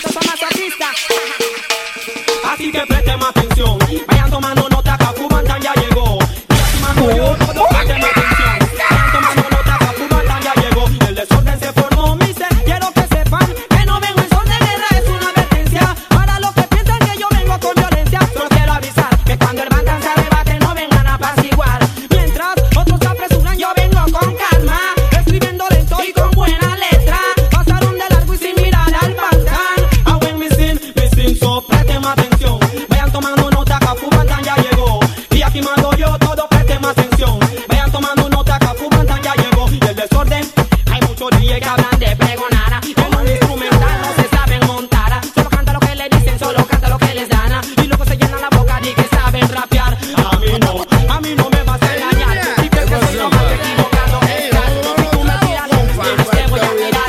Así que presten atención. Vayan tomando nota que Cubantan ya llegó. Y así mando yo todo. Presten atención. Vayan tomando nota que Cubantan ya llegó. El desorden se formó, mister. Quiero que sepan que no vengo en son de guerra. Es una advertencia para los que piensan que yo vengo con violencia. Solo quiero avisar que cuando el bandan se arrebate no vengan a apaciguar. Mientras otros se apresuran, yo vengo con calma, escribiendo lento y con buena letra. Pasaron de largo y sin mirar al bandan. I went missing, so presten atención. Vayan tomando nota que Cubantan ya llegó. Y aquí mando yo todo, presten atención. Vayan tomando nota que Cubantan ya llegó. Y el desorden, hay muchos DJ que hablan de pregonar. En un instrumental no se saben montar. Solo canta lo que le dicen, solo canta lo que les dan. Y luego se llenan la boca de que saben rapear. A mí no me vas a engañar. Si crees que soy lo más equivocado que estás. Si tú me tiras, te voy a tirar.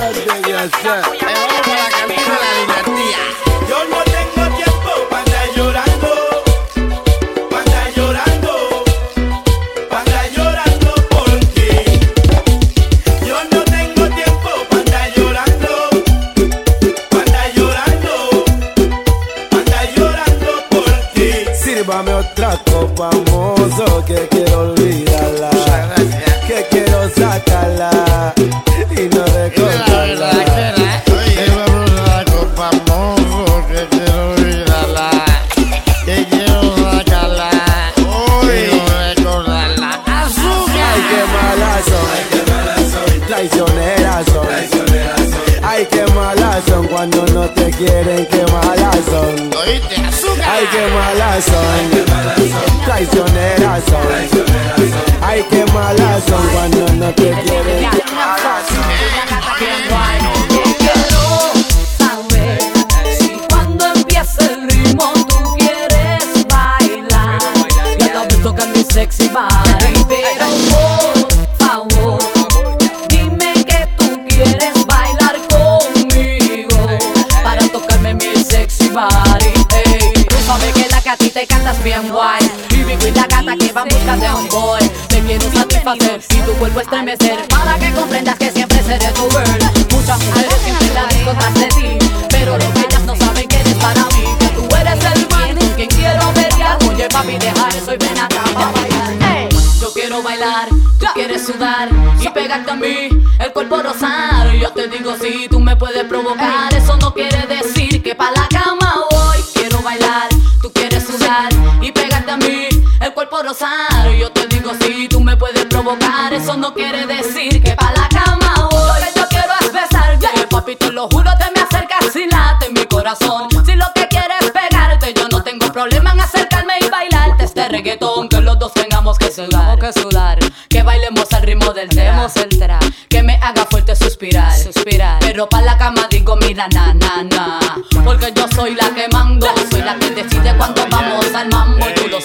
Yo no tengo tiempo para andar llorando, para andar llorando, para andar llorando por ti. Yo no tengo tiempo para andar llorando, para andar llorando, para andar llorando por ti. Sírvame otra copa, mozo, que quiero olvidarla, que quiero sacarla y no recordarla. Sírvame una copa, mozo, que quiero olvidarla, que quiero sacarla y no recordarla. Ay, qué malas son, traicioneras son. Ay, qué malas son cuando no te quieren, qué malas son. Ay, qué malas son, traicioneras son. Ay, qué malas son cuando no te quieren, qué malas son. Quiero saber si cuando empiece el ritmo tú quieres bailar. Ya te aviso que mi sexy body, pero por favor, dime que tú quieres bailar conmigo para tocarme mi sexy body. Ey, tú sabes que la que a ti te cantas bien guay. Y la gata que va en busca de un boy. Te quiero satisfacer y tu cuerpo estremecer para que comprendas que siempre seré tu girl. Muchas mujeres siempre la disco tras de ti, pero lo que ellas no saben que eres para mí, que tú eres el man quien quiero pelear. Oye papi, deja eso y ven acá para bailar. Hey, yo quiero bailar, tú quieres sudar y pegarte a mí, el cuerpo rosar. Yo te digo si tú me puedes provocar, eso no quiere decir que pa' la cama voy. Quiero bailar, tú quieres sudar y pegarte a mí, el cuerpo rosar. Yo te digo si tú me puedes provocar, eso no quiere decir que pa' la cama voy. Lo que yo quiero es besarte, papi, te lo juro, te me acercas y late mi corazón. Si lo que quieres es pegarte, yo no tengo problema en acercarme y bailarte este reggaetón. Que los dos tengamos que sudar, que bailemos al ritmo del trap, que me haga fuerte suspirar. Pero pa' la cama digo mira na, porque yo soy la que mando, soy la que decide cuando vamos al mambo.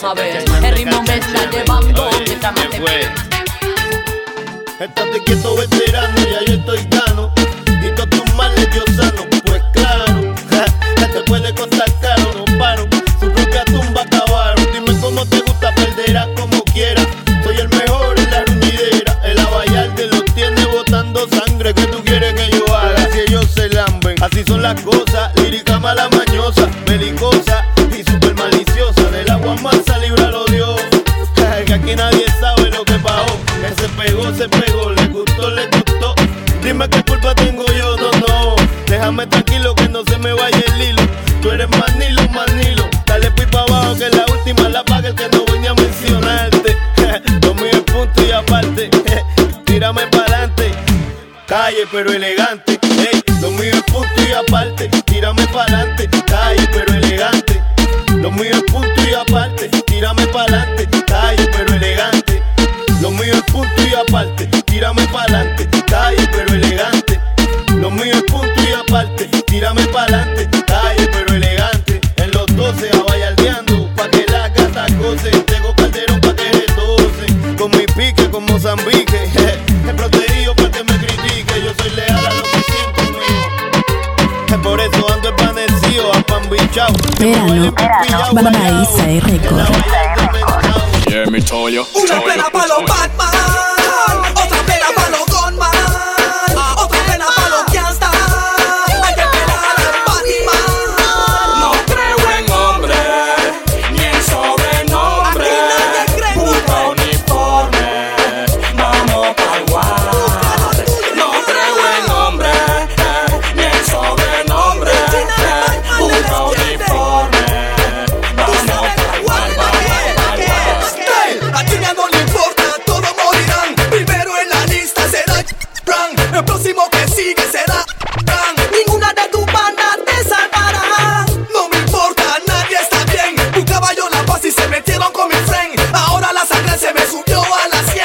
sabes. El ritmo me está llevando mientras más te pido. Estate quieto, veterano, ya yo estoy gano. Y todos tus males yo sano. Pues claro, te puede costar caro, no paro. Su propia tumba acabaron. Dime cómo te gusta, perderás como quieras. Soy el mejor en la ruñidera. El abayalde los tiene botando sangre. ¿Qué tú quieres que yo haga? Si ellos se lamben. Así son las cosas, lírica mala mañosa, belicosa y super maliciosa. Del agua mansa líbralo Dios. Que aquí nadie sabe lo que pagó. Que se pegó, le gustó, le gustó. Dime qué culpa tengo yo, no. Déjame tranquilo que no se me vaya el hilo. Tú eres manilo. Dale pues pa' abajo que la última la paga el que no voy ni a mencionarte. Lo mío es punto y aparte. Tírame pa'lante. Calle pero elegante. Ey, lo mío es punto y aparte. Tírame pa'lante. Calle pero elegante. Lo mío es punto y aparte. Tírame pa'lante. Calle pero elegante. Lo mío es punto y aparte. Tírame pa'lante. Calle pero elegante. Lo mío es punto y aparte. Tírame pa'lante. Calle pero elegante. En los 12 abayaldeando pa' que la gata goce. Tengo calderón pa' que retose. Con mi pique, con Mozambique. He protegido pa' que me critique. Yo soy leal a lo que siento mío. Por eso ando espanecido, apambichao. Verano, Baiza y Record. Yeah, me tell you. Una pena pa' los Batman, otra pena pa' los Gunman, otra pena pa' los Gangsta. Hay que pelar al Batman. No creo en hombre, ni en sobrenombre. Busca uniforme, vamos pa'l guard. No creo en hombre, ni en sobrenombre. Busca uniforme, vamos pa'l guard. A ti ya no le importa, todos morirán. Primero en la lista será Ran. El próximo que sigue será Ran. Ninguna de tus bandas te salvará. No me importa, nadie está bien. Buscaba yo la paz y se metieron con mi friend. Ahora la sangre se me subió a las 100.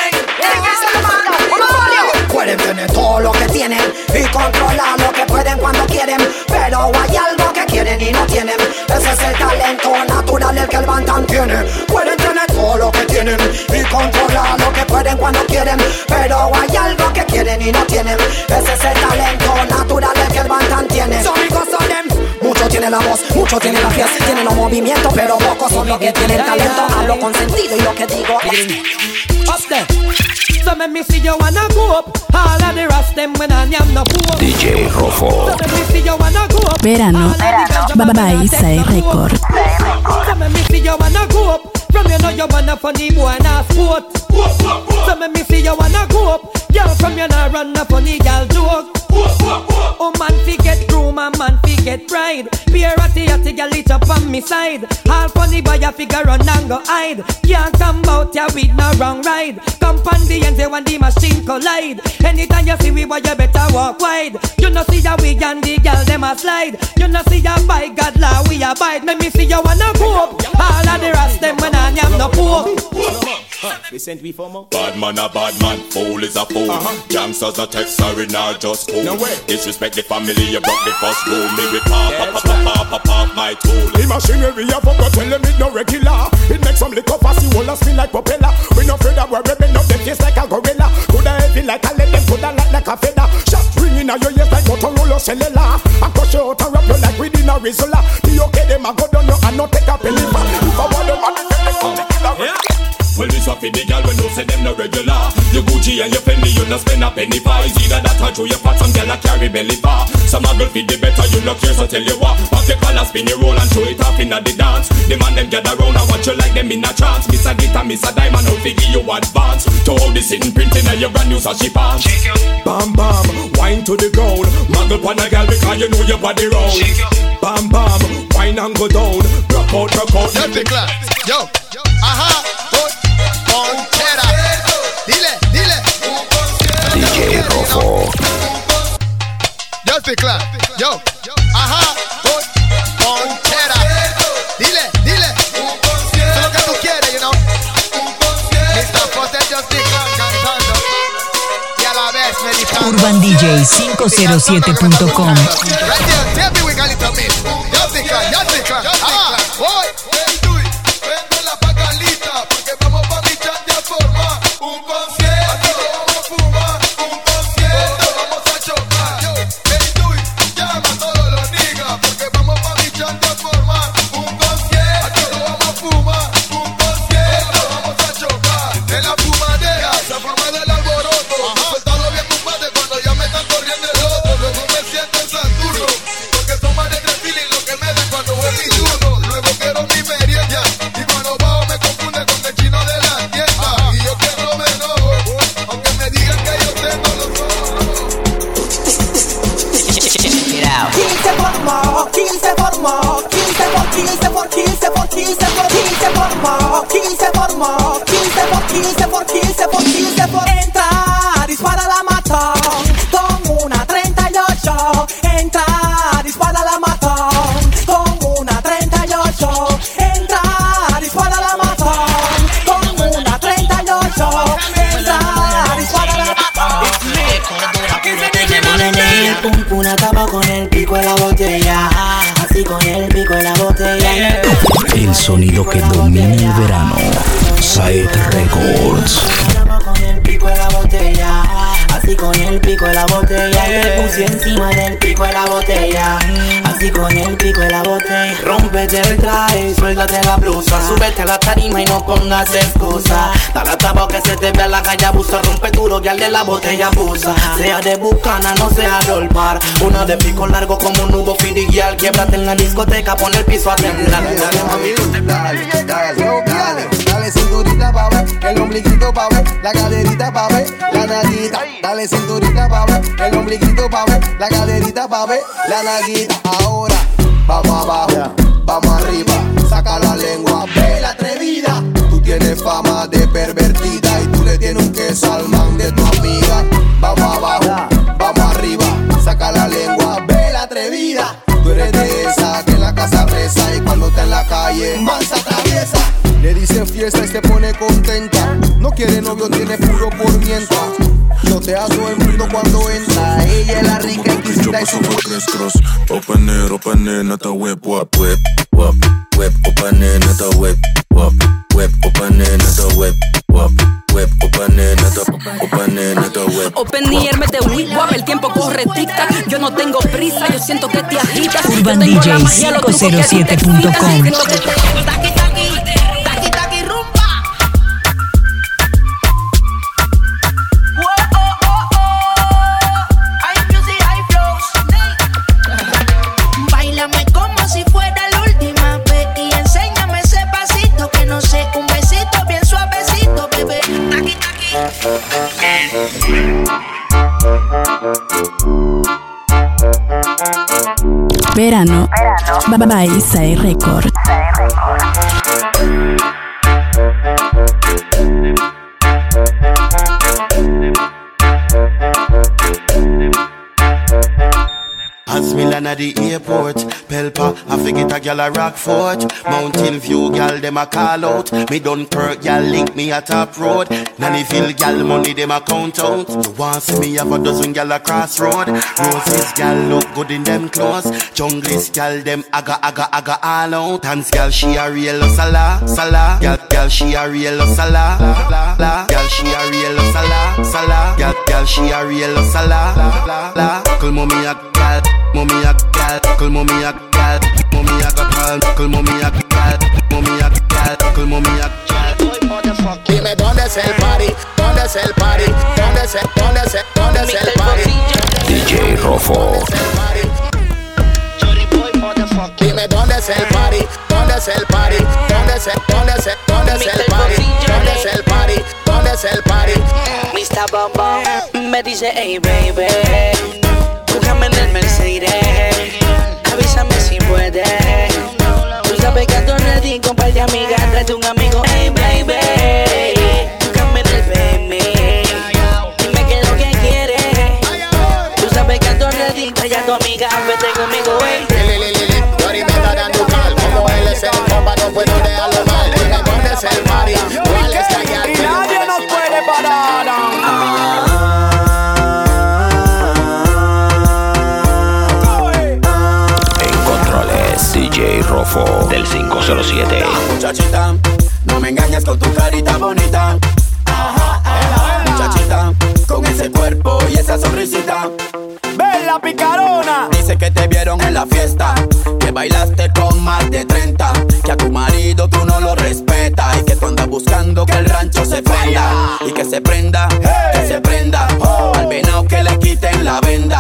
Pueden tener todo lo que tienen y controlar lo que pueden cuando quieren, pero hay algo que quieren y no tienen. Ese es el talento natural el que el Bantan tiene. Pueden tener todo lo que tienen y controlar lo que pueden cuando quieren, pero hay algo que quieren y no tienen. Ese es el talento natural el que el Bantan tiene. Son ricos son them. Muchos tienen la voz, muchos tienen la fiesta, tienen los movimientos, pero pocos son los que tienen talento. Hablo con sentido y lo que digo Up there. So make me see you wanna go up. All of the rest them when I am no poor. DJ Rofo. So make me see you wanna go up. Verano, Baiza y Record. So make me see you wanna go up. From you know you wanna funny boy and a sport. So make me see you wanna go up. Girl from you know run a funny girl joke. Oh man fi get groom and man fi get bride. Be a ratty girl it up on me side. All funny boy a figure run and go hide. Can't come out ya with no wrong ride. Come on the end when the machine collide. Anytime you see we boy you better walk wide. You know see ya we and the girl them a slide. You know see ya by God law we abide. Let me see you wanna go up. All of the rest them when I am no poor. Listen to me for more. Bad man a bad man, fool is a fool. Gangsters a text sorry now just cool. No way. Disrespect the family, you broke the first rule. Me with pop my tool. The machinery I forgot tell them it no regular. It makes some liquor fast, you all spin like propeller. We no afraid that we're ripping up them face like a gorilla. Coulda heavy like a lead, them coulda light like a feather. Shots ringing out your ears like Motorola cellular. I crush you out and wrap you like within a Rizzola. The okay them a go down you and not take a penny for. If I want them and they come to kill a Well, this a for the girl when you say them no regular. Your Gucci and your Fendi, you no spend a penny for. It's either that or through your fat, some girl a carry belly bar. Some a girl feed the better, you no care, so tell you what. Pop your collar, spin your roll and throw it up in the dance. The man them gather round and watch you like them in a trance. Miss a glitter, miss a diamond, how figure you advance. To all the sitting printing and your brand new Sashi pants. Bam bam, wine to the ground. Muggle pon a girl because you know your body round. Bam bam, wine and go down. Rock out, rock out. Yo, te clap. Yo, ajá, Ponchera. Dile. DJ Rofo. Yo, te clap. Yo, ajá, Ponchera. Dile. Eso es lo que tú quieres, you know. Mr. Potter just cantando. Y a la vez meditando. UrbanDJ507.com. Right there, tell me we got it a bit. Yo, te clap. Ah, boy. Entra, dispara la matón con una 38. Entra, dispara la matón con una 38. Entra, dispara la matón con una 38. Entra, dispara la matón. Tiene el pum pum acaba con el pico de la botella. Así con el pico de la botella. El sonido que domina el verano. Saet Records. Con el pico de la botella, así con el pico de la botella. Le puse encima del pico de la botella, así con el pico de la botella. Rómpete el traje, suéltate la blusa, súbete a la tarima y no pongas excusa. Dale a tabo que se te vea la calle abusa. Rompe duro y al de la botella abusa. Sea de bucana, no sea del bar. Una de pico largo como un nudo filial. Quiebrate en la discoteca, pon el piso a temblar. Dale cinturita pa' ver, el ombliguito pa' ver, la caderita pa' ver, la naguita. Dale cinturita pa' ver, el ombliguito pa' ver, la caderita pa' ver, la naguita. Ahora, vamos abajo, vamos arriba, saca la lengua, ve la atrevida. Tú tienes fama de pervertida y tú le tienes un queso al man de tu amiga. Vamos abajo, vamos arriba, saca la lengua, ve la atrevida. Tú eres de esa que en la casa reza y cuando está en la calle, mansa traviesa. Le dicen fiesta y se pone contenta. No quiere novio, tiene puro por mientras. Yo te hago el mundo cuando entra. Ella es la rica inquisita y su cross. Open it, not a whip, wap, whip, wap, whip. Open it, not a whip, wap, whip. Open it, not a whip, wap, whip. Open it, not a whip. Open air, mete whip, wap. El tiempo corre tic-tac. Yo no tengo prisa, yo siento que te agitas. Urban DJ 507.com. Verano. By Saet Records. As me land at the airport, Pelpa, I forget a gal a Rockfort. Mountain View gal dem a call out. Me Dunkirk gal link me a Top Road. Nannyville gal money dem a count out. You want see me have a dozen gal a Crossroad. Roses gal look good in them clothes. Junglist gal dem aga all out. Dance gal she a real sala. Gal she a real sala. Gal she a real sala. Gal she a real sala. Call mommy a gal. Mommy a gal, call mommy a gal, mommy a gal, call mommy a gal, mommy a gal, call mommy a gal. Dime dónde es el party, dónde es el party, dónde es el party. DJ Rofo. Dime dónde es el party, dónde es el party, dónde es el party, dónde es el party, dónde es el party. Mr. Bombo me dice, hey baby, búscame en el Mercedes, avísame si puedes. Tú sabes que ando ready con par de amigas, tráete un amigo, hey baby, búscame en el BM, dime qué es lo que quieres. Tú sabes que ando ready, trae a tu amiga, vete conmigo, hey. Lori me está dando cal, como él es el compa, no puedo dejarlo mal. Dime dónde es el party, cuál es la guía. Y nadie nos puede parar. DJ Rofo del 507. Muchachita, no me engañes con tu carita bonita. Muchachita, con ese cuerpo y esa sonrisita. Bella picarona. Dice que te vieron en la fiesta, que bailaste con más de 30, que a tu marido tú no lo respetas y que tú andas buscando que el rancho se prenda. Y que se prenda, que se prenda, al menos que le quiten la venda.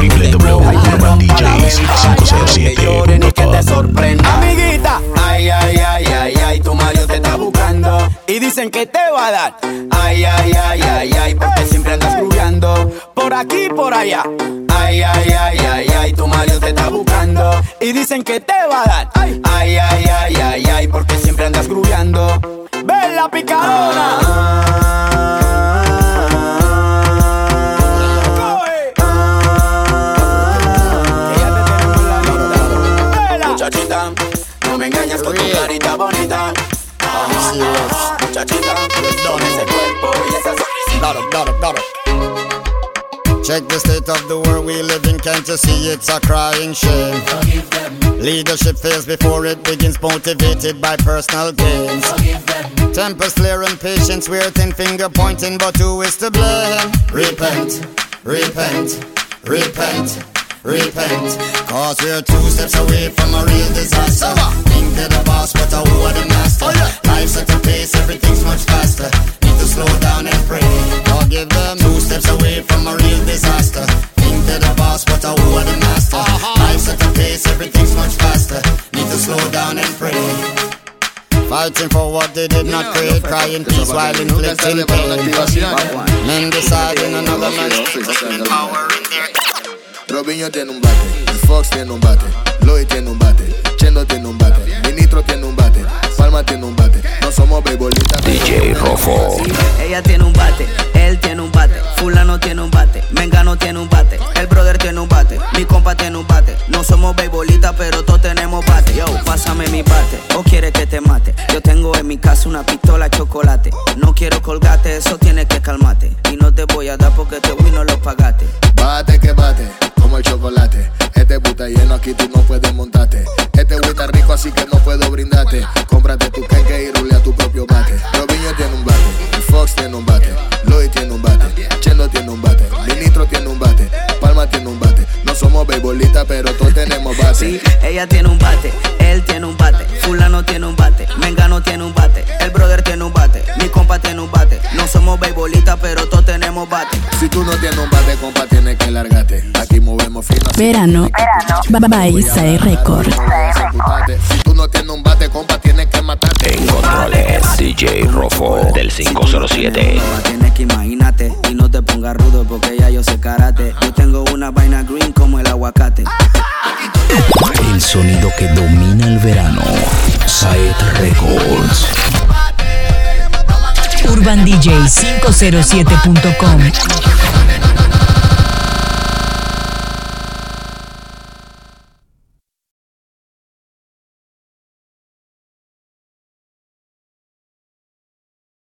www.urbandjs507.com. Que te sorprenda. Amiguita, ay, tu marido te está buscando y dicen que te va a dar. Ay, porque siempre andas grubeando por aquí y por allá. Ay, tu marido te está buscando y dicen que te va a dar. Ay, porque siempre andas grubeando. Bella picarona. serious. Muchachita, con ese cuerpo y esa sonrisita. Check the state of the world we live in, can't you see it's a crying shame? Forgive them. Leadership fails before it begins, motivated by personal gains. Forgive them. Tempers flare and patience weird, finger pointing, but who is to blame? Repent, repent, repent, repent. Cause we're 2 steps away from a real disaster. Think they're the boss, but who are the master? Life's at a pace, everything's much faster. Need to slow down and pray. Forgive them. 2 steps away from a real disaster. Think they're the boss, but who are the master? Life's at a pace, everything's much faster. Need to slow down and pray. Fighting for what they did not create, crying peace while inflicting pain. Men deciding another man's power in their... Robinho tiene un bate, Fox tiene un bate, Lloyd tiene un bate, Chendo tiene un bate, Ministro tiene un bate, Palma tiene un bate. No somos beisbolistas. DJ Rofo. Ella tiene un bate, él tiene un bate, fulano tiene un bate, Mengano tiene un bate, el brother tiene un bate, mi compa tiene un bate. No somos beisbolistas, pero todos tenemos bate. Yo, pásame mi bate, o quieres que te mate. Yo tengo en mi casa una pistola chocolate. No quiero colgate, eso tienes que calmate. Y no te voy a dar porque te no lo pagaste. Bate que bate, como el chocolate. Este puta lleno aquí tú no puedes montarte. Este güey está rico así que no puedo brindarte. Cómprate tu queque y rulea tu propio bate. Robinho tiene un bate, Fox tiene un bate, Lloyd tiene un bate, Chendo tiene un bate, Ministro tiene un bate, Palma tiene un bate. No somos beisbolistas pero todos tenemos bate. Sí, ella tiene un bate, él tiene un bate, fulano tiene un bate, Mengano tiene un bate, el brother tiene un bate, mi compa tiene un bate. No somos beisbolistas pero todos tenemos bate. Si tú no tienes un bate, compa, tienes que largarte. Aquí movemos fino. Verano by Sai Record. Si tú no tienes un bate, compa, tienes que matarte. En controles, DJ Rofo del 507. Tienes que imagínate y no te pongas rudo porque ya yo sé karate. Yo tengo una vaina green como el aguacate. El sonido que domina el verano. Saet Records. UrbanDJ507.com.